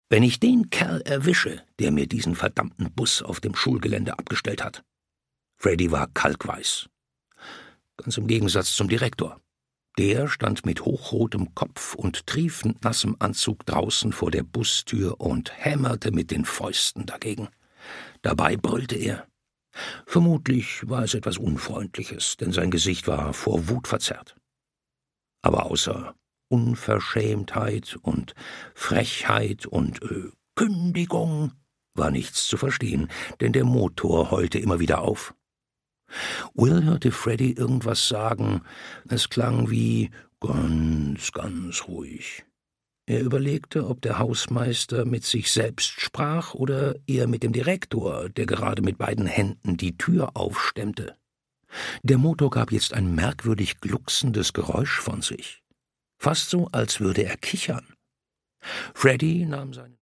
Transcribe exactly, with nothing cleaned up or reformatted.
Wenn ich den Kerl erwische, der mir diesen verdammten Bus auf dem Schulgelände abgestellt hat. Freddy war kalkweiß. Ganz im Gegensatz zum Direktor. Der stand mit hochrotem Kopf und triefend nassem Anzug draußen vor der Bustür und hämmerte mit den Fäusten dagegen. Dabei brüllte er. Vermutlich war es etwas Unfreundliches, denn sein Gesicht war vor Wut verzerrt. Aber außer Unverschämtheit und Frechheit und äh, Kündigung war nichts zu verstehen, denn der Motor heulte immer wieder auf. Will hörte Freddy irgendwas sagen. Es klang wie ganz, ganz ruhig. Er überlegte, ob der Hausmeister mit sich selbst sprach oder eher mit dem Direktor, der gerade mit beiden Händen die Tür aufstemmte. Der Motor gab jetzt ein merkwürdig glucksendes Geräusch von sich. Fast so, als würde er kichern. Freddy nahm seinen